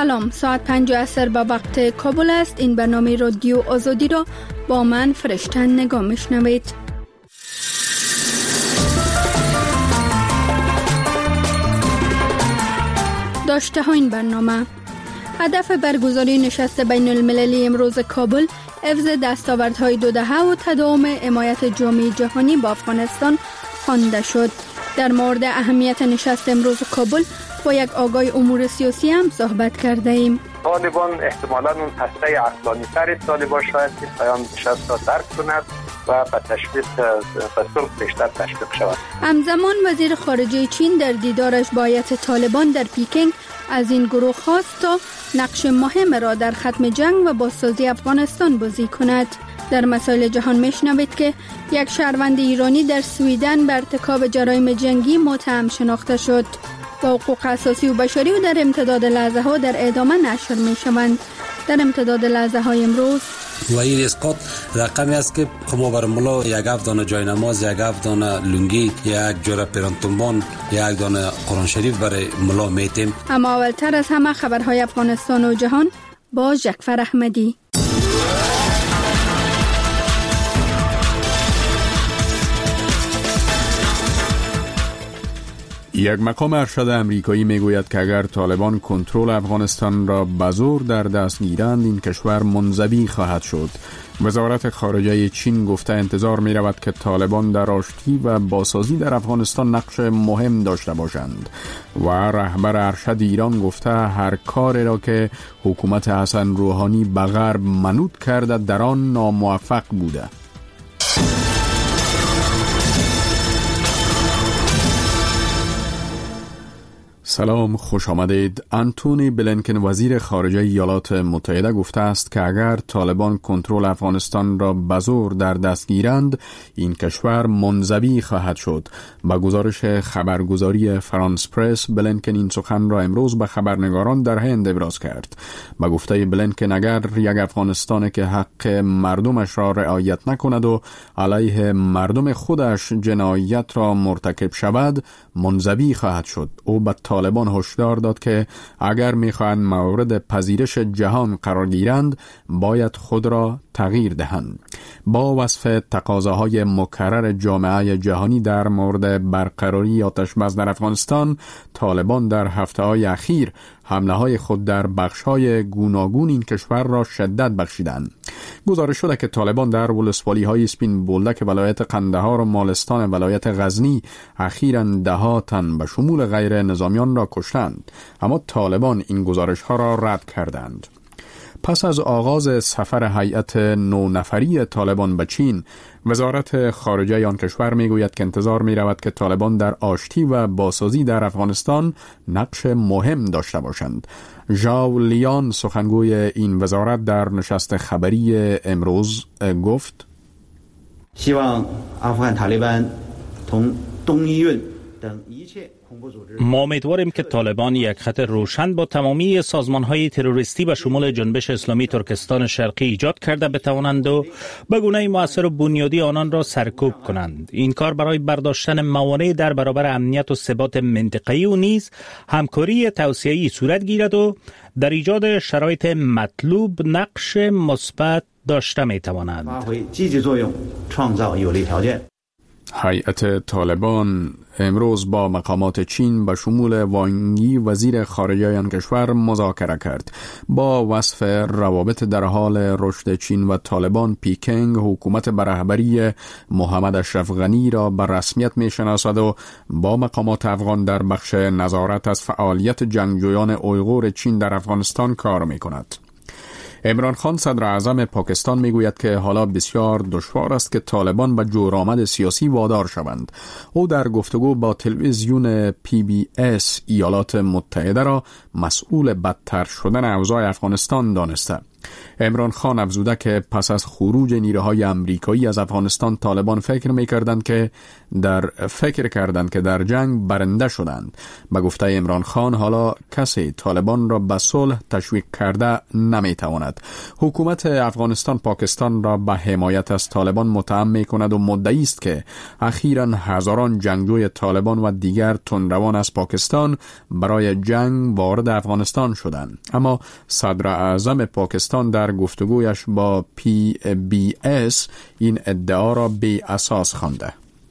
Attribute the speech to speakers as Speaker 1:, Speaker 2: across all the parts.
Speaker 1: سلام، ساعت 5 عصر به وقت کابل است. این برنامه رادیو آزادی را با من فرشته نگاه میشنوید. داشته ها این برنامه: هدف برگزاری نشست بین المللی امروز کابل، حفظ دستاوردهای 2 دهه و تداوم حمایت جامعه جهانی با افغانستان خوانده شد. در مورد اهمیت نشست امروز کابل با یک آگاه امور سیاسی هم صحبت کرده ایم.
Speaker 2: طالبان احتمالاً اون هسته عقلانی تر طالبان شاید که پیام نشست را درک کند و به تشویق صلح بیشتر تشویق شود.
Speaker 1: همزمان وزیر خارجه چین در دیدارش با هیئت طالبان در پیکنگ از این گروه خواست تا نقش مهم را در ختم جنگ و بازسازی افغانستان بازی کند. در مسائل جهان میشنوید که یک شهروند ایرانی در سویدن به ارتکاب جرایم جنگی متهم شناخته شد. با حقوق اساسی و بشری و در امتداد لحظه ها در ادامه نشر می شوند. در امتداد لحظه های امروز
Speaker 3: و این اسقاط رقمی است که ما بر ملا 1 دانه جای نماز، 1 دانه لنگی، 1 جوره پیرانتنبان، 1 دانه قرآن شریف برای ملا میتیم.
Speaker 1: اما اولتر از همه خبرهای افغانستان و جهان با جعفر احمدی.
Speaker 4: یک مقام ارشد امریکایی میگوید که اگر طالبان کنترل افغانستان را به زور در دست گیرند، این کشور منزوی خواهد شد. وزارت خارجه چین گفته انتظار می رود که طالبان در آشتی و بازسازی در افغانستان نقش مهم داشته باشند و رهبر ارشد ایران گفته هر کاری را که حکومت حسن روحانی به غرب منوط کرده در آن ناموفق بوده. سلام، خوش آمدید. آنتونی بلینکن وزیر خارجه ایالات متحده گفته است که اگر طالبان کنترل افغانستان را به زور در دست گیرند، این کشور منزوی خواهد شد. با گزارش خبرگزاری فرانس پرس، بلینکن این سخن را امروز به خبرنگاران در هند ابراز کرد. با گفته بلینکن اگر یک افغانستان که حق مردمش را رعایت نکند و علیه مردم خودش جنایت را مرتکب شود، منزوی خواهد شد. او به طالبان هشدار داد که اگر می‌خواهند مورد پذیرش جهان قرار گیرند، باید خود را تغییر دهند. با وصف تقاضاهای مکرر جامعه جهانی در مورد برقراری آتش‌بس در افغانستان، طالبان در هفته‌های اخیر حمله‌های خود در بخش‌های گوناگون این کشور را شدت بخشیدند. گزارش شده که طالبان در ولسوالی‌های اسپین بولدک ولایت قندهار و مالستان ولایت غزنی اخیراً 10 تن به شمول غیر نظامیان را کشتند، اما طالبان این گزارش‌ها را رد کردند. پس از آغاز سفر هیئت 9 نفری طالبان به چین، وزارت خارجه آن کشور میگوید که انتظار می رود که طالبان در آشتی و بازسازی در افغانستان نقش مهم داشته باشند. ژائو لیان سخنگوی این وزارت در نشست خبری امروز گفت:
Speaker 5: 希望阿富汗塔利班同东伊运等一切
Speaker 6: ما امیدواریم که طالبان یک خط روشن با تمامی سازمان‌های تروریستی به شمول جنبش اسلامی ترکستان شرقی ایجاد کرده بتوانند و به گونه مؤثر و بنیادی آنان را سرکوب کنند. این کار برای برداشتن موانع در برابر امنیت و ثبات منطقه‌ای و نیز همکاری توسعه‌ای صورت گیرد و در ایجاد شرایط مطلوب نقش مثبت داشته می‌توانند.
Speaker 4: هیئت طالبان امروز با مقامات چین به شمول وانگی وزیر خارجه آن کشور مذاکره کرد. با وصف روابط در حال رشد چین و طالبان، پیکنگ حکومت به رهبری محمد اشرف غنی را به رسمیت می‌شناسد و با مقامات افغان در بخش نظارت از فعالیت جنگجویان اویغور چین در افغانستان کار می‌کند. عمران خان صدر اعظم پاکستان میگوید که حالا بسیار دشوار است که طالبان به جورآمد سیاسی وادار شوند. او در گفتگو با تلویزیون PBS ایالات متحده را مسئول بدتر شدن اوضاع افغانستان دانسته. عمران خان افزوده که پس از خروج نیروهای امریکایی از افغانستان طالبان فکر کردند که در جنگ برنده شدند. به گفته عمران خان حالا کسی طالبان را به صلح تشویق کرده نمیتواند. حکومت افغانستان پاکستان را به حمایت از طالبان متهم میکند و مدعی است که اخیراً هزاران جنگجوی طالبان و دیگر تندروان از پاکستان برای جنگ وارد افغانستان شدند. اما صدر اعظم پاکستان در گفتگویش با PBS این ادعا را بی اساس خوانده.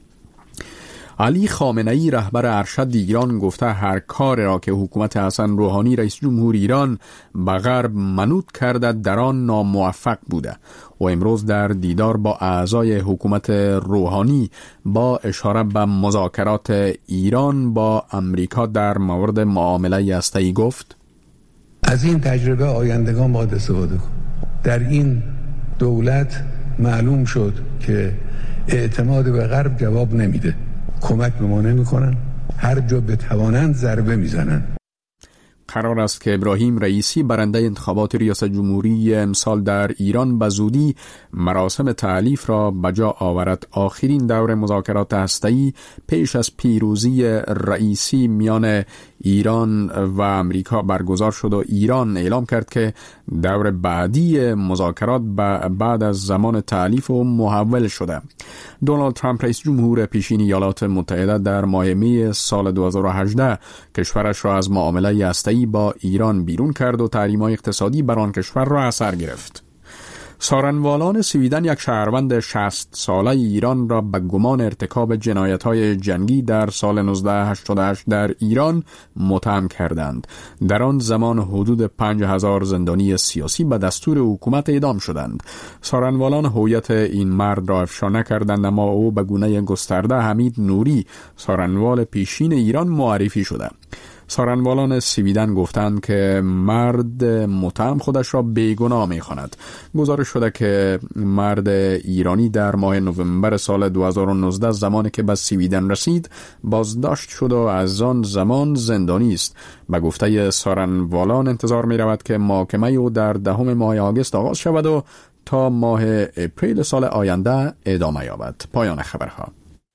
Speaker 4: علی خامنه‌ای رهبر ارشد ایران گفته هر کار را که حکومت حسن روحانی رئیس جمهور ایران به غرب منوط کرده در آن ناموفق بوده و امروز در دیدار با اعضای حکومت روحانی با اشاره به مذاکرات ایران با امریکا در مورد معامله هسته‌ای گفت:
Speaker 7: از این تجربه آیندگان باید استفاده کن. در این دولت معلوم شد که اعتماد به غرب جواب نمیده، کمک به ما نمیکنن، هر جا بتوانند ضربه میزنن.
Speaker 4: قرار است که ابراهیم رئیسی برنده انتخابات ریاست جمهوری امسال در ایران به زودی مراسم تألیف را بجا آورد. آخرین دور مذاکرات هسته‌ای پیش از پیروزی رئیسی میان ایران و امریکا برگزار شد و ایران اعلام کرد که دور بعدی مذاکرات بعد از زمان تألیف و محول شده. دونالد ترامپ رئیس جمهور پیشین ایالات متحده در ماه می سال 2018 کشورش را از معامله هسته‌ای با ایران بیرون کرد و تحریم‌های اقتصادی بر آن کشور را اثر گرفت. سارنوالان سویدن یک شهروند 60 ساله ایران را به گمان ارتکاب جنایت‌های جنگی در سال 1988 در ایران متهم کردند. در آن زمان حدود 5000 زندانی سیاسی به دستور حکومت اعدام شدند. سارنوالان هویت این مرد را افشا نکردند، اما او به گونه گسترده حمید نوری سارنوال پیشین ایران معرفی شده. سارنوالان سویدن گفتند که مرد متهم خودش را بیگناه می‌خواند. گزارش شده که مرد ایرانی در ماه نوامبر سال 2019 زمانی که به سویدن رسید بازداشت شد و از آن زمان زندانی است. به گفته سارنوالان انتظار می‌رود که محاکمه او در 10 ماه آگوست آغاز شود و تا ماه اپریل سال آینده ادامه یابد. پایان خبرها.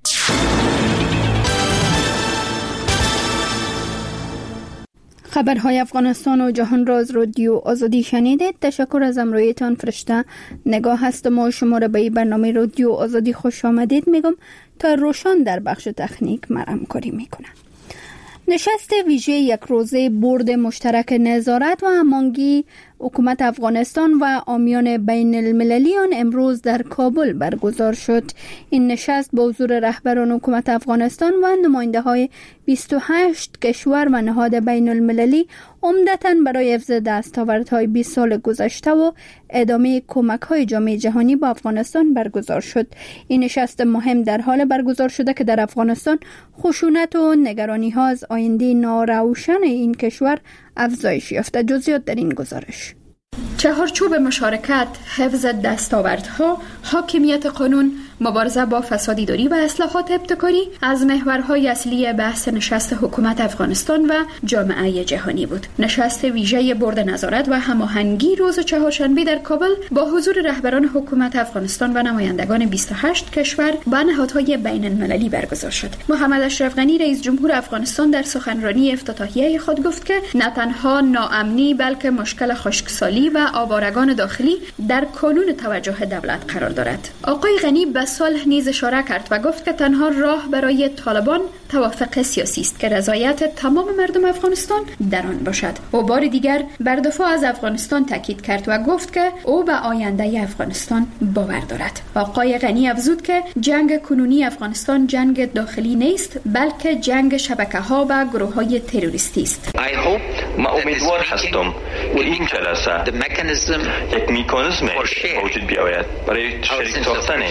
Speaker 1: خبرهای افغانستان و جهان را از رادیو آزادی شنیدید. تشکر از همراهیتان. فرشته نگاه هستم و شما را به برنامه رادیو آزادی خوش آمدید میگم. تا روشان در بخش تکنیک همکاری میکنه. نشست ویژه یک روزه بورد مشترک نظارت و هماهنگی حکومت افغانستان و عامیان بین المللیان امروز در کابل برگزار شد. این نشست با حضور رهبران حکومت افغانستان و نماینده های 28 کشور و نهاد بین المللی عمدتاً برای حفظ دستاوردهای 20 سال گذشته و ادامه کمک‌های جامعه جهانی با افغانستان برگزار شد. این نشست مهم در حال برگزار شده که در افغانستان خشونت و نگرانی‌ها از آینده ناروشن این کشور افزایش یافته. جزئیات در این گزارش.
Speaker 8: چهارچوب مشارکت، حفظ دستاوردها، حاکمیت قانون، مبارزه با فسادیداری و اصلاحات ابتکاری از محورهای اصلی بحث نشست حکومت افغانستان و جامعه جهانی بود. نشست ویژه بورد نظارت و هماهنگی روز چهارشنبه در کابل با حضور رهبران حکومت افغانستان و نمایندگان 28 کشور و نهادهای بین المللی برگزار شد. محمد اشرف غنی رئیس جمهور افغانستان در سخنرانی افتتاحیه خود گفت که نه تنها ناامنی بلکه مشکل خشکسالی و آوارگان داخلی در کانون توجه دولت قرار دارد. آقای غنی به صلح نیز اشاره کرد و گفت که تنها راه برای طالبان توافق سیاسی است که رضایت تمام مردم افغانستان در آن باشد. و بار دیگر بر دفاع از افغانستان تاکید کرد و گفت که او به آینده افغانستان باور دارد. آقای غنی افزود که جنگ کنونی افغانستان جنگ داخلی نیست بلکه جنگ شبکه‌ها و گروه‌های تروریستی است.
Speaker 9: ما امیدوار هستم که این جلسه یک میکانیزم وجود بیاید برای شریک ساختن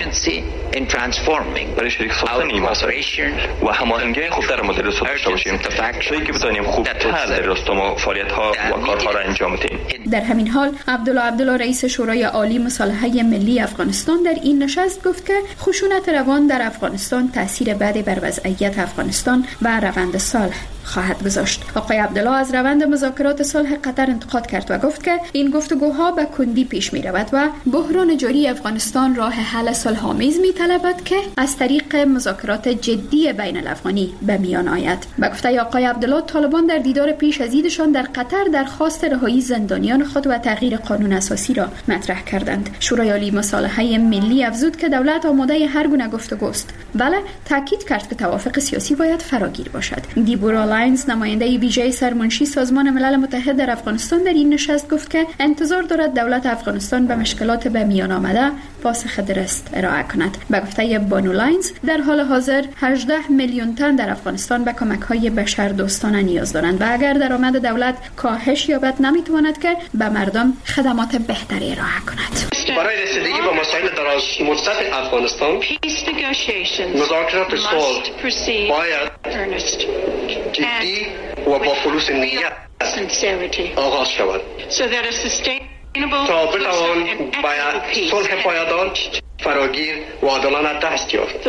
Speaker 9: این مسائل و هماهنگی خوب در مدل رسوت داشته باشیم تا که بتوانیم خوبتر در راستای فعالیت‌ها و کارها را انجام دهیم.
Speaker 8: در همین حال عبدالله رئیس شورای عالی مصالحه ملی افغانستان در این نشست گفت که خشونت روان در افغانستان تاثیر بعدی بر وضعیت افغانستان و روند صلح خواهد گذاشت. آقای عبدالله از روند مذاکرات صلح قطر انتقاد کرد و گفت که این گفتگوها به کندی پیش می رود و بحران جاری افغانستان راه حل صلح‌آمیز می طلبد که از طریق مذاکرات جدی بین الافغانی به میان آید. به گفته آقای عبدالله، طالبان در دیدار پیش از عیدشان در قطر درخواست رهایی زندانیان خود و تغییر قانون اساسی را مطرح کردند. شورای عالی مصالحه ملی افزود که دولت آماده هر گونه گفتگوست. بله، تاکید کرد که توافق سیاسی باید فراگیر باشد. دیبورا لاینز، نماینده ویژه سرمنشی سازمان ملل متحد در افغانستان، در این نشست گفت که انتظار دارد دولت افغانستان به مشکلات به میان آمده پاسخ درست ارائه کند. به گفته بانو لاینز، در حال حاضر 18 میلیون تن در افغانستان به کمک‌های بشردوستانه نیاز دارند و اگر درآمد دولت کاهش یابد نمیتواند که به مردم خدمات بهتری ارائه کند.
Speaker 10: برای رسیدگی به مسائل دراز مدت افغانستان، مذاکرات صلح باید جدی و با خلوص نیت آغاز شود تا بتوان باید صلح پایدار، فراگیر و عادلانه دست یافت.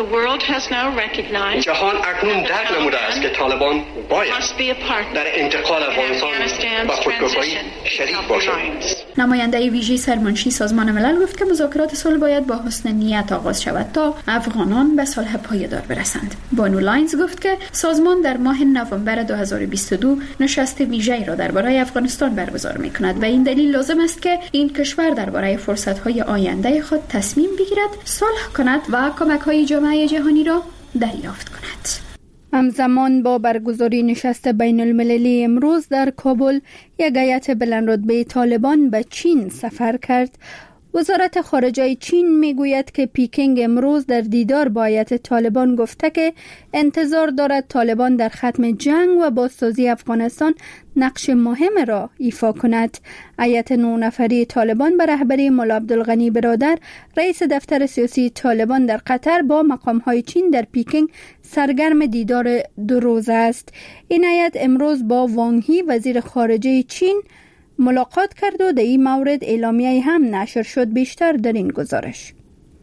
Speaker 10: جهان اکنون درک نموده است که طالبان باید در انتقال افغانستان و خودکفایی شریک باشد.
Speaker 8: نماینده ویژه سرمنشی سازمان ملل گفت که مذاکرات صلح باید با حسن نیت آغاز شود تا افغانان به صلح پایدار برسند. بانو لاینز گفت که سازمان در ماه نوامبر 2022 نشست ویژه‌ای را درباره افغانستان برگزار می‌کند و این دلیل لازم است که این کشور درباره فرصت‌های آینده خود تصمیم بگیرد، صلح کند و کمک‌های جامعه جهانی را دریافت کند.
Speaker 1: همزمان با برگزاری نشست بین المللی امروز در کابل، یک هیئت بلندرتبه طالبان به چین سفر کرد. وزارت خارجه چین میگوید که پیکنگ امروز در دیدار با هیئت طالبان گفته که انتظار دارد طالبان در ختم جنگ و بازسازی افغانستان نقش مهم را ایفا کند. هیئت 9 نفری طالبان به رهبری مولا عبدالغنی برادر، رئیس دفتر سیاسی طالبان در قطر، با مقام‌های چین در پیکنگ سرگرم دیدار 2 روزه است. این هیئت امروز با وانگ هی وزیر خارجه چین ملاقات کرد و در این مورد اعلامیه هم نشر شد. بیشتر در این گزارش.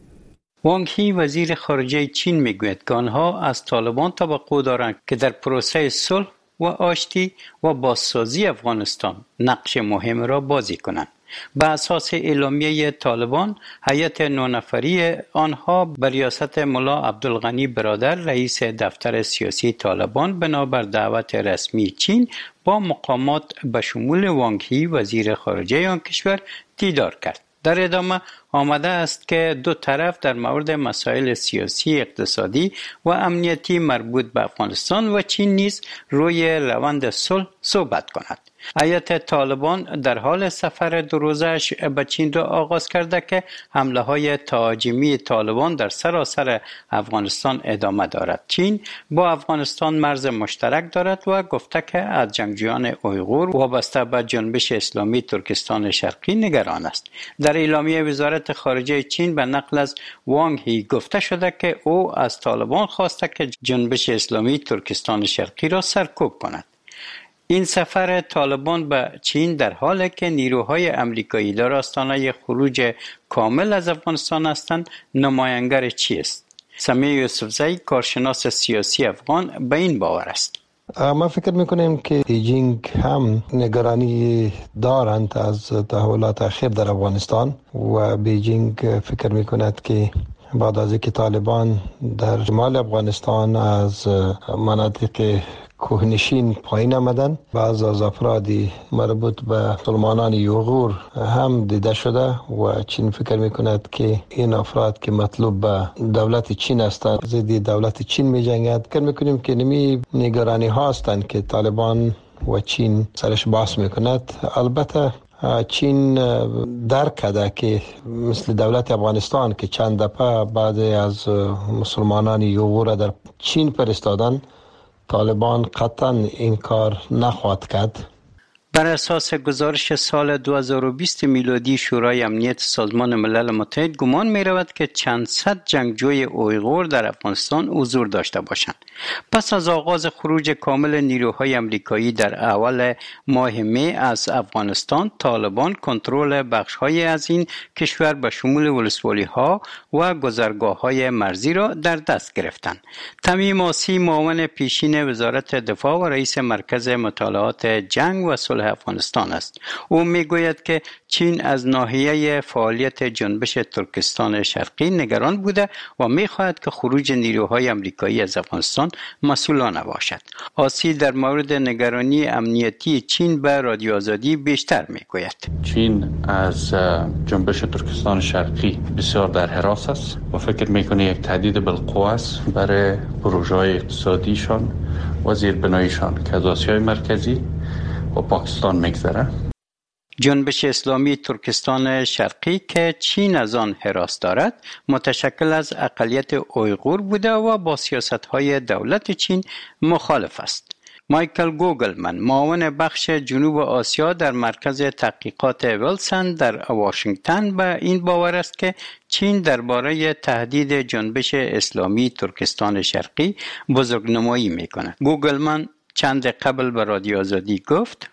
Speaker 11: وانگ هی وزیر خارجه چین میگوید که آنها از طالبان توقع دارند که در پروسه صلح و آشتی و بازسازی افغانستان نقش مهم را بازی کنند. به اساس اعلامیه طالبان، هیئت 9 نفری آنها به ریاست مولا عبدالغنی برادر، رئیس دفتر سیاسی طالبان، بنابر دعوت رسمی چین با مقامات به شمول وانگ هی وزیر خارجه آن کشور دیدار کرد. در ادامه آمده است که دو طرف در مورد مسائل سیاسی، اقتصادی و امنیتی مربوط به افغانستان و چین نیز روی روند صلح صحبت کنند. هیئت طالبان در حال سفر 2 روزه‌اش به چین را آغاز کرده که حمله‌های تهاجمی طالبان در سراسر افغانستان ادامه دارد. چین با افغانستان مرز مشترک دارد و گفته که از جنگجویان اویغور وابسته به جنبش اسلامی ترکستان شرقی نگران است. در اعلامیه وزارت خارجه چین به نقل از وانگ هی گفته شده که او از طالبان خواسته که جنبش اسلامی ترکستان شرقی را سرکوب کند. این سفر طالبان به چین در حالی که نیروهای امریکایی در آستانه خروج کامل از افغانستان هستند نمایانگر چیست؟ سمیع یوسفزئی، کارشناس سیاسی افغان، به این باور است.
Speaker 12: ما فکر میکنیم که بیجینگ هم نگرانی دارند از تحولات اخیر در افغانستان و بیجینگ فکر میکند که بعد از اینکه طالبان در شمال افغانستان از مناطق کوهنشین پایین آمدن، بعض از افرادی مربوط به مسلمانان اویغور هم دیده شده و چین فکر میکند که این افراد که مطلوب به دولت چین هستند ضد دولت چین می جنگند. فکر میکنیم که نمی نگرانی ها هستند که طالبان و چین سرش بحث میکند. البته چین درک کرده که مثل دولت افغانستان که چند دفعه بعد از مسلمانان اویغور در چین فرستادن، طالبان قطعا این کار نخواهد کرد.
Speaker 11: بر اساس گزارش سال 2020 میلادی شورای امنیت سازمان ملل متحد گمان می رود که چند صد جنگجوی اویغور در افغانستان حضور داشته باشند. پس از آغاز خروج کامل نیروهای امریکایی در اول ماه می از افغانستان، طالبان کنترل بخش‌های از این کشور به شمول ولسوالی‌ها و گذرگاه‌های مرزی را در دست گرفتند. تمیم آسی، معاون پیشین وزارت دفاع و رئیس مرکز مطالعات جنگ و صلح افغانستان است. او میگوید که چین از ناحیه فعالیت جنبش ترکستان شرقی نگران بوده و میخواهد که خروج نیروهای امریکایی از افغانستان مسئولانه باشد. آسی در مورد نگرانی امنیتی چین به رادیو آزادی بیشتر میگوید.
Speaker 13: چین از جنبش ترکستان شرقی بسیار در حراس است و فکر میکنه یک تهدید بالقوه است برای پروژه‌های اقتصادیشان و زیربناییشان که از آسیای مرکزی و پاکستان میگذره.
Speaker 11: جنبش اسلامی ترکستان شرقی که چین از آن حراس دارد متشکل از اقلیت اویغور بوده و با سیاست‌های دولت چین مخالف است. مایکل گوگلمن، معاون بخش جنوب آسیا در مرکز تحقیقات ویلسن در واشنگتن، به این باور است که چین درباره تهدید جنبش اسلامی ترکستان شرقی بزرگنمایی می‌کند. گوگلمن چند قبل به رادیو آزادی گفت: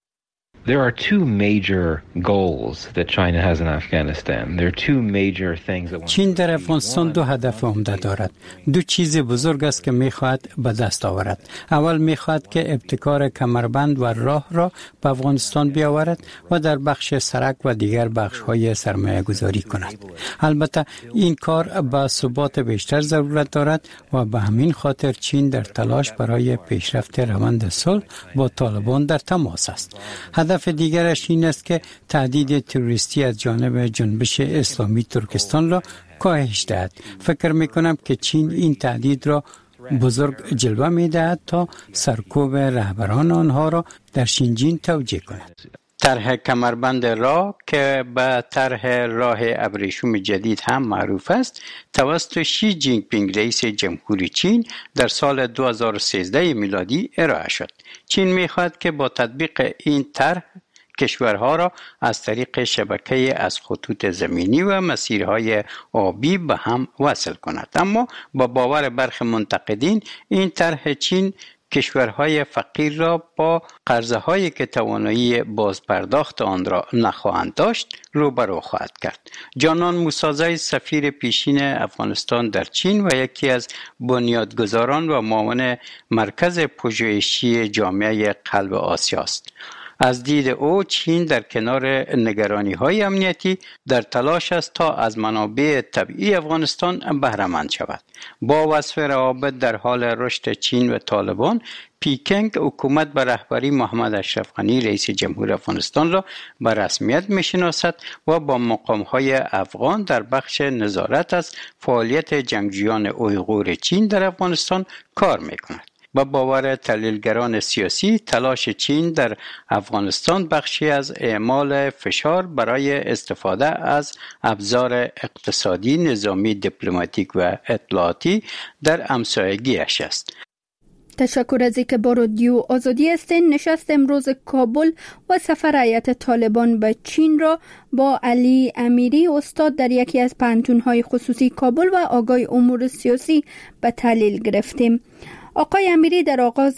Speaker 14: There are two major goals that China has in Afghanistan. There are two major things that
Speaker 11: چین در افغانستان دو هدف عمده دارد. دو چیز بزرگ است که می‌خواهد به دست آورد. اول می‌خواهد که ابتکار کمربند و راه را به افغانستان بیاورد و در بخش سرک و دیگر بخش‌های سرمایه‌گذاری کند. البته این کار به ثبات بیشتر ضرورت دارد و به همین خاطر چین در تلاش برای پیشرفت روند صلح با طالبان در تماس است. هدف دیگرش این است که تهدید تروریستی از جانب جنبش اسلامی ترکستان را کاهش دهد. فکر می‌کنم که چین این تهدید را بزرگ جلوه می‌دهد تا سرکوب رهبران آنها را در شینجین توجیه کند. طرح کمربند راه که به طرح راه ابریشم جدید هم معروف است، توسط شی جینگ پینگ رئیس جمهوری چین در سال 2013 میلادی ارائه شد. چین می‌خواهد که با تطبیق این طرح کشورها را از طریق شبکه از خطوط زمینی و مسیرهای آبی به هم وصل کند. اما با باور برخی منتقدین این طرح چین کشورهای فقیر را با قرضه‌هایی که توانایی بازپرداخت آن را نخواهند داشت روبرو خواهد کرد. جانان موسازی، سفیر پیشین افغانستان در چین و یکی از بنیادگذاران و معاون مرکز پژوهشی جامعه قلب آسیا است. از دید او چین در کنار نگرانی‌های امنیتی در تلاش است تا از منابع طبیعی افغانستان بهره مند شود. با وصف روابط در حال رشد چین و طالبان، پیکنگ حکومت به رهبری محمد اشرف غنی رئیس جمهور افغانستان را به رسمیت می‌شناسد و با مقام‌های افغان در بخش نظارت از فعالیت جنگجویان اویغور چین در افغانستان کار می‌کند. با باور تحلیلگران سیاسی، تلاش چین در افغانستان بخشی از اعمال فشار برای استفاده از ابزار اقتصادی، نظامی، دیپلماتیک و اطلاعاتی در همسایگی‌اش است.
Speaker 1: تشکر از اینکه با رادیو آزادی هستین. نشست امروز کابل و سفر هیئت طالبان به چین را با علی امیری استاد در یکی از پانتون‌های خصوصی کابل و آگاه امور سیاسی به تحلیل گرفتیم. آقای امیری در آغاز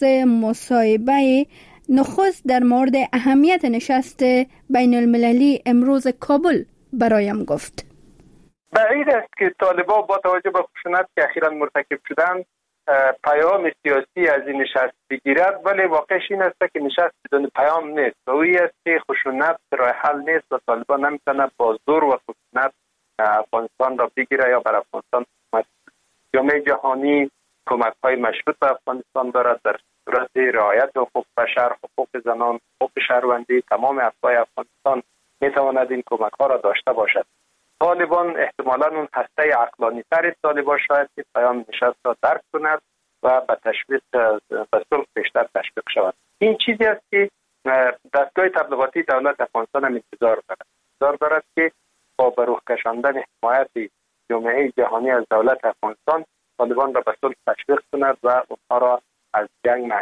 Speaker 1: مصاحبه نخست در مورد اهمیت نشست بین المللی امروز کابل برایم گفت.
Speaker 2: بعید است که طالبان با توجه به خشونت که اخیراً مرتکب شدند پیام سیاسی از این نشست بگیرد، ولی واقعش این است که نشست بدون پیام نیست و اویی است که خشونت راه حل نیست و طالبان نمیتونه با زور و خشونت افغانستان را بگیره یا بر افغانستان حکومت. جامعه جهانی کمک‌های مشروط به افغانستان دارد در صورت رعایت حقوق بشر، حقوق زنان، حقوق شهروندی تمام افراد افغانستان میتواند این کمک‌ها را داشته باشد. طالبان احتمالاً اون هسته عقلانی تر طالبان شاید که پیام نشست را درک کند و به تشویق به صلح بیشتر تشویق شود. این چیزی است که دستگاه تبلیغاتی دولت افغانستان هم انتظار دارد که با بروح کشاندن حمایت جامعه جهانی از دولت افغانستان طالبان را به صلح تشویق کند و اونها را از جنگ مایوس.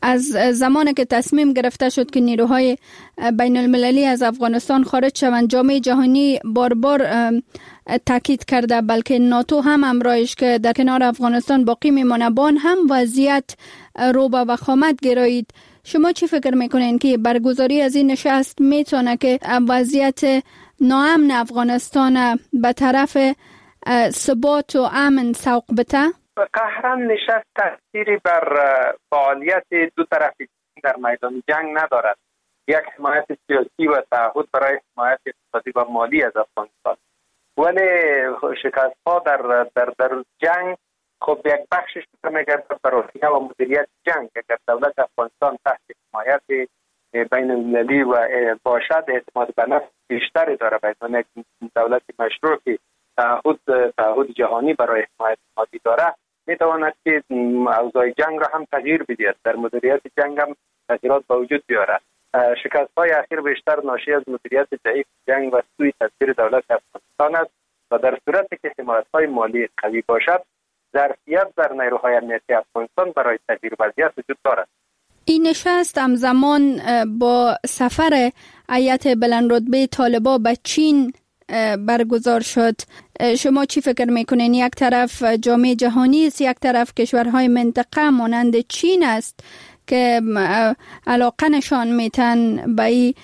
Speaker 1: از زمانی که تصمیم گرفته شد که نیروهای بین المللی از افغانستان خارج شوند، جامعه جهانی بار بار تاکید کرده، بلکه ناتو هم امرایش که در کنار افغانستان باقی میمانه، بان هم وضعیت رو به وخامت گرایید. شما چی فکر میکنین که برگزاری از این نشست میتونه که وضعیت ناامن افغانستان به طرف ثبات و امن سوق بده؟
Speaker 2: قهرا نشست تأثیری بر فعالیت دو طرف در میدان جنگ ندارد. یک حمایت سیاسی و تعهد برای حمایت اقتصادی و مالی از افغانستان، ولی شکست ها در جنگ خب یک بخشش میگرد بر روحیه و مدیریت جنگ. اگر دولت افغانستان تحت حمایت بین المللی و باشد، اعتماد به نفس بیشتری داره به عنوان یک دولت مشروع که تعهد جهانی برای حمایت مادی داره، میتواند که اوضاع جنگ را هم تغییر بدهد، در مدیریت جنگ هم تغییرات به وجود بیارد. شکست های اخیر بیشتر ناشی از مدیریت ضعیف جنگ و سوء تدبیر دولت افغانستان است و در صورتی که حمایت های مالی قوی باشد، ظرفیت در نیروهای امنیتی افغانستان برای تغییر وضعیت وجود دارد.
Speaker 1: این نشست همزمان با سفر هیئت بلندرتبه طالبان به چین برگزار شد. شما چی فکر میکنین؟ یک طرف جامعه جهانی است، یک طرف کشورهای منطقه مانند چین است که علاقه نشان میتن به این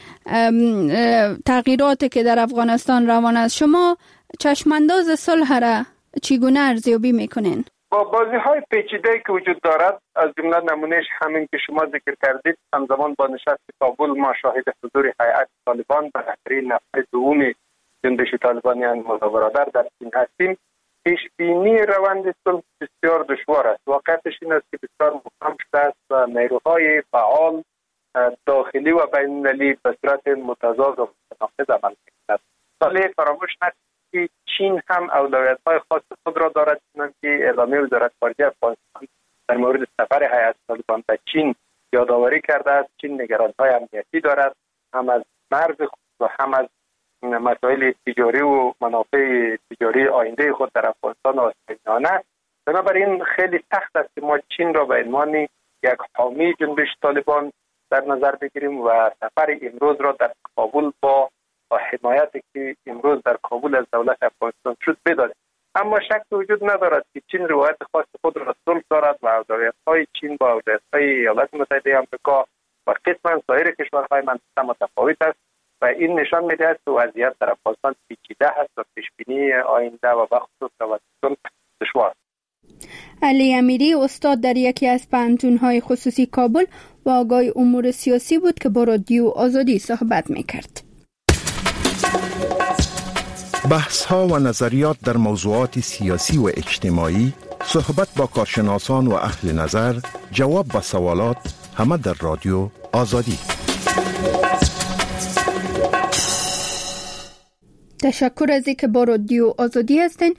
Speaker 1: تغییراتی که در افغانستان روان است. شما چشمانداز صلح را چگونه ارزیابی میکنین؟
Speaker 2: با بازی های پیچیده که وجود دارد، از جمله نمونهش همین که شما ذکر کردید، همزمان با نشست کابل ما شاهد حضور هیئت طالبان به رهبری نفر دوم جنبش طالبانیان مولا برادر در چین هستیم. پیش بینی روند صلح بسیار دشوار است. واقعیتش این است که بسیار مبهم شده است و نیروهای فعال داخلی و بین المللی به صورت متضاد و متناقض عمل می‌کنند. ولی فراموش نکنید که چین هم اولویت‌های خاص خود را دارد، چنانکه اعلامیه وزارت خارجه افغانستان در مورد سفر هیئت طالبان به چین یادآوری کرده است. چین نگرانی‌های امنیتی دارد، هم از مرز خود و هم از مسائل تجاری و منافع تجاری آینده خود در افغانستان و آسیایانه. بنابراین خیلی سخت است که ما چین را به عنوان یک حامی جنبش طالبان در نظر بگیریم و سفر امروز را در کابل با حمایتی که امروز در کابل از دولت افغانستان شد بدانیم. اما شک وجود ندارد که چین روایت خاص خود را صلح دارد و اولویت‌های چین با اولویت‌های ایالات متحده آمریکا و قسما سایر کشورهای منطقه متفاوت است و این نشان می‌دهد که وضعیت در افغانستان پیچیده است و پیش‌بینی آینده و بخصوص صلح دشوار.
Speaker 1: علی امیری استاد در یکی از پانتون‌های خصوصی کابل و آگاه امور سیاسی بود که با رادیو آزادی صحبت می‌کرد.
Speaker 15: بحث‌ها و نظریات در موضوعات سیاسی و اجتماعی، صحبت با کارشناسان و اهل نظر، جواب به سوالات، همه در رادیو آزادی.
Speaker 1: تشکر از اینکه با رادیو آزادی هستین.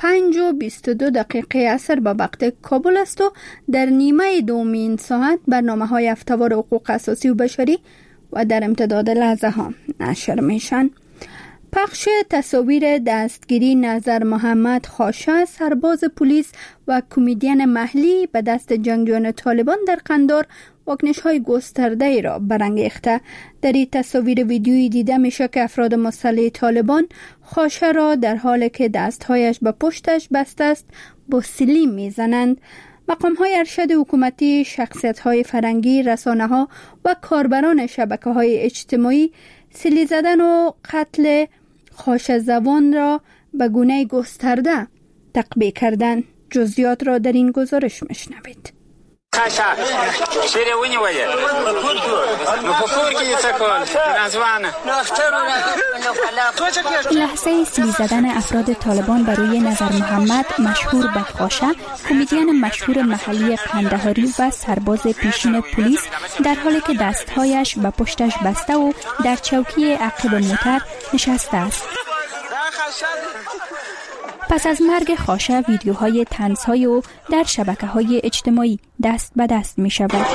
Speaker 1: 5:22 عصر به وقت کابل است و در نیمه دوم این ساعت برنامه‌های هفته‌وار حقوق اساسی و بشری و در امتداد لحظه ها نشر میشن. پخش تصاویر دستگیری نظر محمد خاشه، سرباز پلیس و کمدین محلی به دست جنگجویان طالبان در قندار، واکنش‌های گسترده‌ای را برانگیخته. در این تصاویر ویدیویی دیده میشه که افراد مسلح طالبان خاشه را در حالی که دستهایش به پشتش بسته است با سلیم میزنند. مقام‌های ارشد حکومتی، شخصیت‌های فرهنگی، رسانه‌ها و کاربران شبکه‌های اجتماعی سلی زدن و قتل خاشه زبان را به گونه گسترده تقبیح کردند. جزئیات را در این گزارش میشنوید.
Speaker 16: لحظه سیلی زدن افراد طالبان بر روی نظر محمد مشهور به خاشه، کمدین مشهور محلی قندهاری و سرباز پیشین پلیس، در حالی که دستهایش به پشتش بسته و در چوکی عقب موتر نشسته است. پس از مرگ خاشه ویدیوهای طنزهای او در شبکه‌های اجتماعی دست به دست می شود.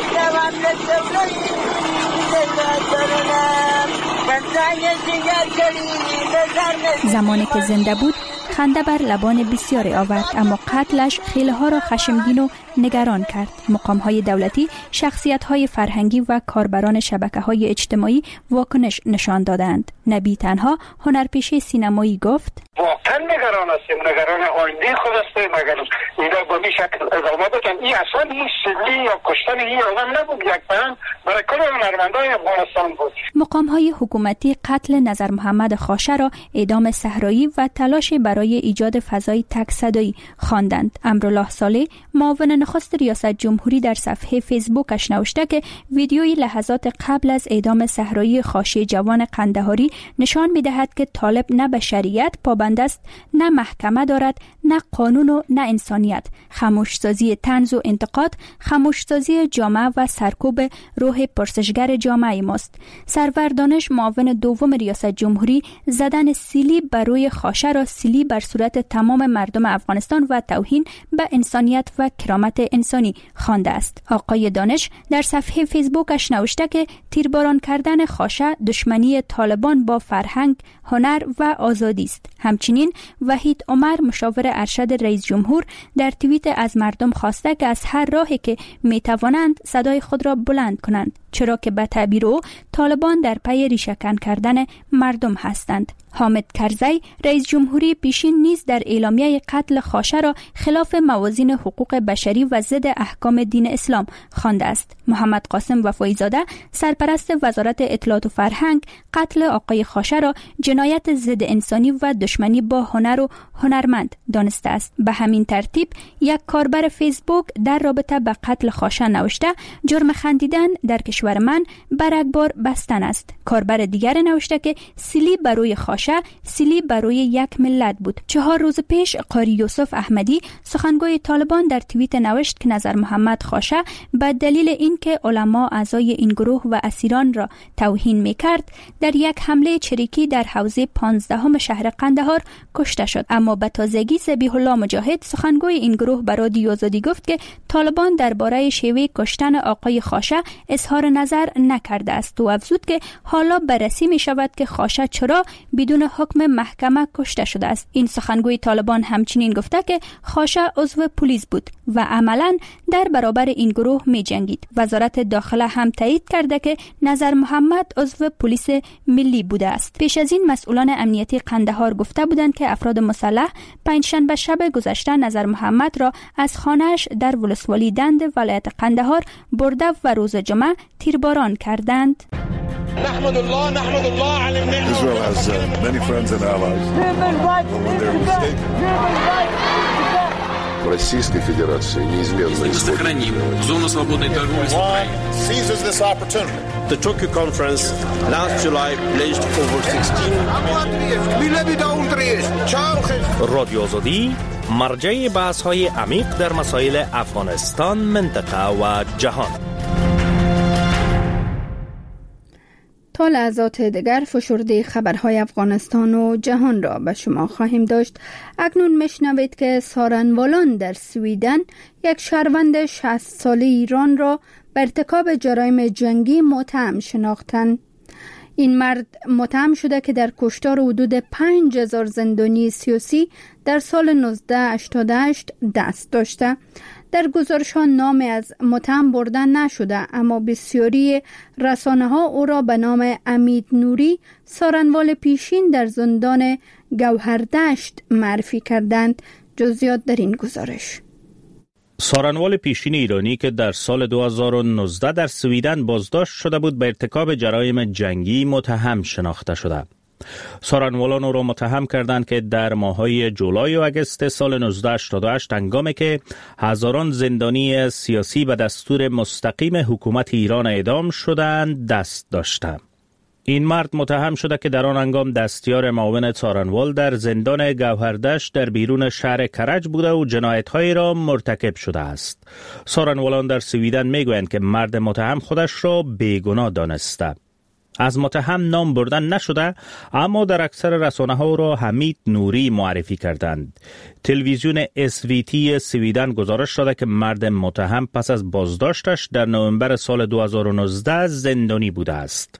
Speaker 16: زمانی که زنده بود خنده بر لبان بسیاری آورد، اما قتلش خیله‌ها را خشمگین و نگران کرد. مقام‌های دولتی، شخصیت‌های فرهنگی و کاربران شبکه‌های اجتماعی واکنش نشان دادند. نبی تنها، هنرپیشه سینمایی، گفت:
Speaker 17: واقعا نگران هستیم، نگران آینده خود هستیم. اگر اینا با این شکل ادامه بدن، این اصلا این سیلی یا کشتن این آدم نبود، یک بیان برای کل هنرمندان افغانستان بود.
Speaker 16: مقام‌های حکومتی قتل نظر محمد خاشه را اعدام صحرایی و تلاش برای ایجاد فضای تک صدایی خواندند. امرالله صالح، معاون نخست ریاست جمهوری، در صفحه فیسبوکش نوشته که ویدیوی لحظات قبل از اعدام صحرایی خاشه جوان قندهاری نشان می‌دهد که طالب نه به شریعت پابند است، نه محکمه دارد، نه قانون و نه انسانیت. خاموشسازی طنز و انتقاد، خاموشسازی جامعه و سرکوب روح پرسشگر جامعه ماست. سرور دانش، معاون دوم ریاست جمهوری، زدن سیلی بر روی خاشه را سیلی بر صورت تمام مردم افغانستان و توهین به انسانیت و کرامت انسانی خوانده است. آقای دانش در صفحه فیسبوکش نوشته که تیرباران کردن خاشه دشمنی طالبان با فرهنگ، هنر و آزادی است. همچنین وحید عمر، مشاور ارشد رئیس جمهور، در توییت از مردم خواسته که از هر راهی که میتوانند صدای خود را بلند کنند، چرا که به تعبیر او طالبان در پی ریشه‌کن کردن مردم هستند. حامد کرزی، رئیس جمهوری پیشین، نیز در اعلامیه قتل خاشه را خلاف موازین حقوق بشری و ضد احکام دین اسلام خوانده است. محمد قاسم وفایزاده، سرپرست وزارت اطلاعات و فرهنگ، قتل آقای خاشه را جنایت ضد انسانی و دشمنی با هنر و هنرمند دانسته است. به همین ترتیب یک کاربر فیسبوک در رابطه با قتل خاشه نوشته: جرم خندیدن در کشور من برگبار بستن است. کاربر دیگر نوشته که سیلی بروی خاشه سیلی برای یک ملت بود. 4 روز پیش قاری یوسف احمدی، سخنگوی طالبان، در توییت نوشت که نظر محمد خاشه به دلیل اینکه علما اعضای این گروه و اسیران را توهین میکرد، در یک حمله چریکی در حوزه 15 شهر قندهار کشته شد. اما به تازگی ذبیح الله مجاهد، سخنگوی این گروه، به رادیو آزادی گفت که طالبان درباره شیوه کشتن آقای خاشه اظهار نظر نکرده است و افزود که حالا بررسی می شود که خاشه چرا بدون حکم محکمه کشته شده است. این سخنگوی طالبان همچنین گفته که خاشه عضو پلیس بود و عملاً در برابر این گروه می جنگید. وزارت داخله هم تایید کرده که نظر محمد عضو پلیس ملی بوده است. پیش از این مسئولان امنیتی قندهار گفته بودند که افراد مسلح پنجشنبه شب گذشته نظر محمد را از خانه‌اش در ولسوالی دند ولایت قندهار برده و روز جمعه تیرباران کردند.
Speaker 18: نحمد الله على النعمة. Israel has many friends and allies. When they're mistaken. Российской Федерации неизменно
Speaker 19: сохраним зону свободной торговли с Украиной.
Speaker 18: Seizes this opportunity. The Tokyo conference last July pledged over 16
Speaker 20: رادیو آزادی، مرجع بحث‌های عمیق در مسائل افغانستان، منطقه و جهان.
Speaker 1: تا لحظات دیگر فشرده خبرهای افغانستان و جهان را به شما خواهیم داشت. اکنون میشنوید که سارنوالان در سویدن یک شهروند 60 ساله ایران را به ارتکاب جرایم جنگی متهم شناختند. این مرد متهم شده که در کشتار حدود 5000 زندانی سیاسی در سال 1988 دست داشته. در گزارش ها نام از متهم برده نشده، اما بسیاری رسانه ها او را به نام امید نوری، سارنوال پیشین در زندان گوهردشت معرفی کردند. جزئیات در این گزارش.
Speaker 6: سارنوال پیشین ایرانی که در سال 2019 در سویدن بازداشت شده بود، به ارتکاب جرایم جنگی متهم شناخته شده. سارنوالان او را متهم کردند که در ماه‌های جولای و اگست سال 1988 هنگامی که هزاران زندانی سیاسی به دستور مستقیم حکومت ایران اعدام شدند دست داشتند. این مرد متهم شده که در آن هنگام دستیار معاون سارنوال در زندان گوهردشت در بیرون شهر کرج بوده و جنایت‌هایی را مرتکب شده است. سارنوالان در سویدن میگویند که مرد متهم خودش را بیگناه دانسته. از متهم نام بردن نشده، اما در اکثر رسانه‌ها را حمید نوری معرفی کردند. تلویزیون SVT سویدن گزارش داده که مرد متهم پس از بازداشتش در نوامبر سال 2019 زندانی بوده است.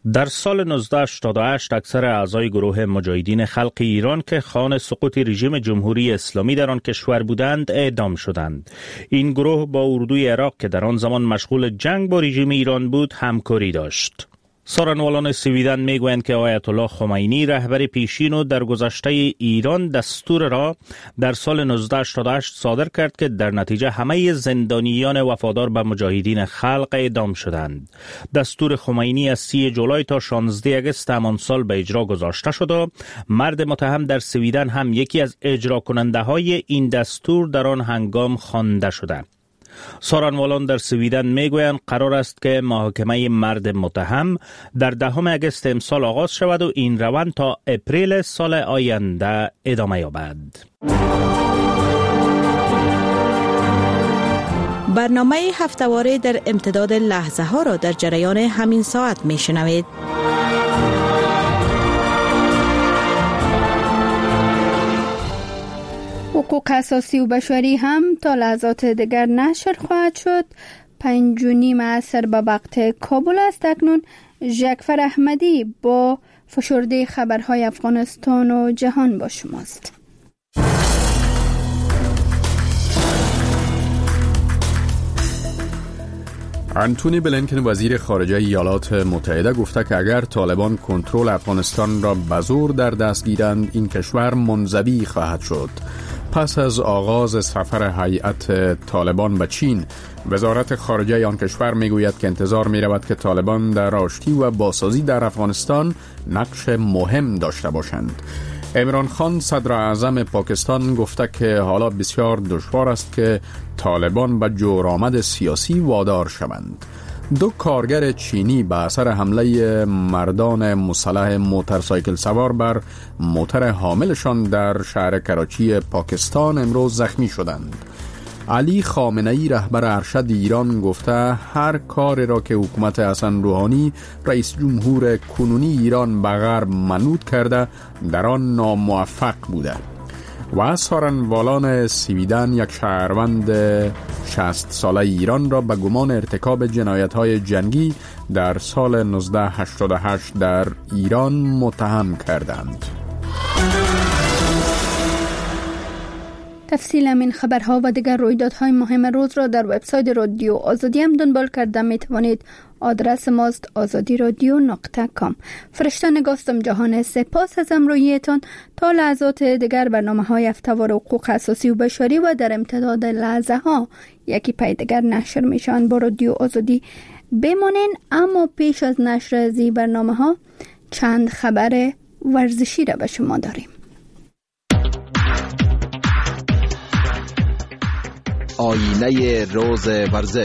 Speaker 6: در سال 1988 اکثر اعضای گروه مجاهدین خلق ایران که خواهان سقوط رژیم جمهوری اسلامی در آن کشور بودند اعدام شدند. این گروه با اردوی عراق که در آن زمان مشغول جنگ با رژیم ایران بود همکاری داشت. سخنوران سویدن میگویند که آیت الله خمینی رهبر پیشین و در گذشته ایران دستور را در سال 1988 صادر کرد که در نتیجه همه زندانیان وفادار به مجاهدین خلق اعدام شدند. دستور خمینی از 30 جولای تا 16 آگوست همان سال به اجرا گذاشته شد و مرد متهم در سویدن هم یکی از اجرا کننده های این دستور در آن هنگام خوانده شده. سخنوران در سویدن میگویند قرار است که محاکمه مرد متهم در 10 آگوست امسال آغاز شود و این روند تا اپریل سال آینده ادامه یابد.
Speaker 21: برنامه هفته‌واره در امتداد لحظه ها را در جریان همین ساعت میشنوید.
Speaker 1: حقوق اساسی و بشری هم تا لحظات دیگر نشر خواهد شد. 5:30 عصر به وقت کابل است. اکنون جعفر احمدی با فشرده خبرهای افغانستان و جهان با شماست.
Speaker 4: آنتونی بلینکن وزیر خارجه ایالات متحده گفته که اگر طالبان کنترل افغانستان را به زور در دست گیرند این کشور منزوی خواهد شد. پس از آغاز سفر هیئت طالبان به چین، وزارت خارجه آن کشور میگوید که انتظار می رود که طالبان در آشتی و بازسازی در افغانستان نقش مهم داشته باشند. عمران خان صدر اعظم پاکستان گفته که حالا بسیار دشوار است که طالبان به جورآمد سیاسی وادار شوند. 2 کارگر چینی به اثر حمله مردان مسلح موتورسایکل سوار بر موتر حاملشان در شهر کراچی پاکستان امروز زخمی شدند. علی خامنه‌ای رهبر ارشد ایران گفته هر کار را که حکومت حسن روحانی رئیس جمهور کنونی ایران به غرب منوط کرده در آن ناموفق بوده. و سخنوران سویدن یک شهروند 60 ساله ایران را به گمان ارتکاب جنایت‌های جنگی در سال 1988 در ایران متهم کردند.
Speaker 1: تفصیل این خبرها و دیگر رویدادهای مهم روز را در وبسایت رادیو آزادی هم دنبال کرده می توانید. آدرس ماست azadiradio.com. فرشته نگاستم جهان، سپاس از همراهیتان. تا لحظات دیگر برنامه‌های هفته‌وار حقوق اساسی و بشری و در امتداد لحظه ها یکی پی دیگر نشر میشن. با رادیو آزادی بمانین. اما پیش از نشر از این برنامه‌ها چند خبر ورزشی را به شما داریم.
Speaker 22: آینه روز ورزش.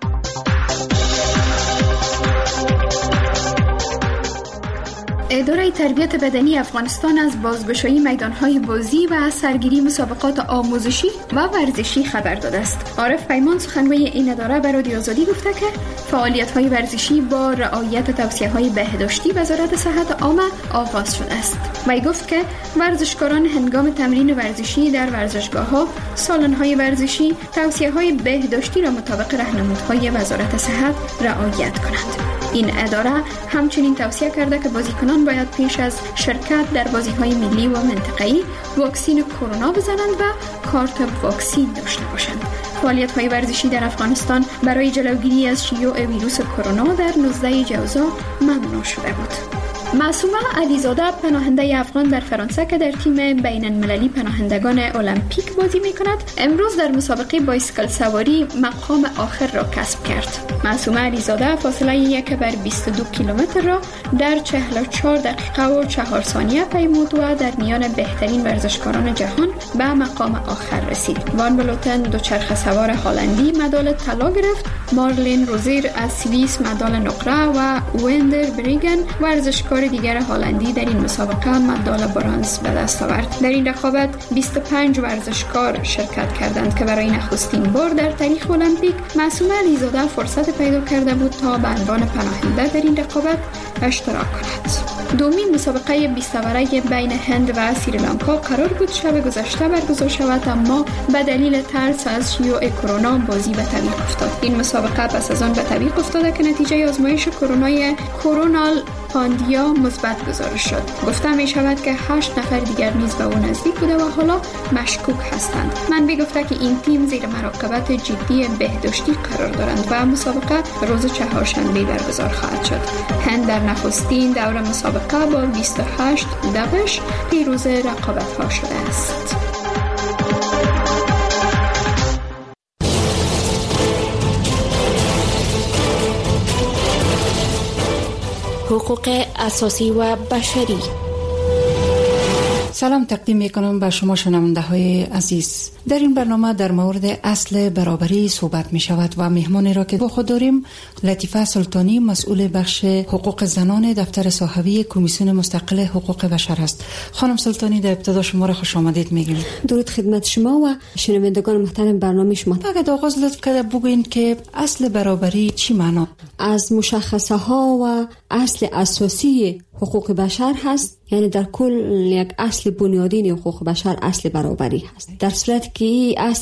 Speaker 8: اداره تربیت بدنی افغانستان از بازگشایی میدانهای بازی و سرگیری مسابقات آموزشی و ورزشی خبر داده است. عارف پیمان سخنگوی این اداره به رادیو آزادی گفته که فعالیت‌های ورزشی با رعایت توصیه‌های بهداشتی وزارت صحت عامه آغاز شده است. وی گفت که ورزشکاران هنگام تمرین ورزشی در ورزشگاه‌ها، سالن‌های ورزشی توصیه‌های بهداشتی را مطابق راهنمودهای وزارت صحت رعایت کنند. این اداره همچنین توصیه کرده که بازیکنان باید پیش از شرکت در بازی‌های ملی و منطقه‌ای واکسین کرونا بزنند و کارت واکسین داشته باشند. فعالیت‌های ورزشی در افغانستان برای جلوگیری از شیوع ویروس کرونا در 19 جوزا ممنوع شده بود. معصومه علیزاده پناهنده افغان در فرانسه که در تیم بین المللی پناهندگان المپیک بازی می‌کند، امروز در مسابقه بایسکل سواری مقام آخر را کسب کرد. معصومه علیزاده فاصله 1/22 کیلومتر را در 44 دقیقه و 4 ثانیه پیمود و در میان بهترین ورزشکاران جهان به مقام آخر رسید. وان بلوتن دوچرخه سوار هلندی مدال طلا گرفت. مارلین روزیر از سوئیس مدال نقره و وندر بریگن ورزشکار بار دیگر هلندی در این مسابقه مدال برنز به دست آورد. در این رقابت 25 ورزشکار شرکت کردند که برای نخستین بار در تاریخ المپیک معصومه علیزاده فرصت پیدا کرده بود تا به عنوان پناهنده در این رقابت اشتراک کند. دومین مسابقه 20 اوره بین هند و سریلانکا قرار بود شب گذشته برگزار شود، اما به دلیل ترس از شیوع کرونا بازی به تعویق افتاد. این مسابقه پس از آن به تعویق افتاد که نتیجه آزمایش کرونای کورونال پاندیا مثبت گزارش شد. گفته می شود که 8 نفر دیگر نیز به او نزدیک بوده و حالا مشکوک هستند. منبع گفته که این تیم زیر مراقبت جدی بهداشتی قرار دارند و مسابقه روز چهارشنبه برگزار خواهد شد. هند در نخستین دور مسابقه با 28 دوش پیروز رقابت ها شده است.
Speaker 21: حقوق اساسی و بشری.
Speaker 3: سلام تقدیم میکنم به شما شنونده های عزیز. در این برنامه در مورد اصل برابری صحبت می شود و مهمانی را که با خود داریم لطیفه سلطانی، مسئول بخش حقوق زنان دفتر صحوی کمیسیون مستقل حقوق بشر است. خانم سلطانی، در ابتدا شما را خوش آمدید میگیم.
Speaker 5: درود خدمت شما و شنوندگان محترم برنامه شما.
Speaker 3: اگر آغاز لطف کرده بگوین که اصل برابری چی معنا؟
Speaker 5: از مشخصه ها و اصل اساسی حقوق بشر هست، یعنی در کل یک اصل بنیادین حقوق بشر اصل برابری هست. در صورت که اصل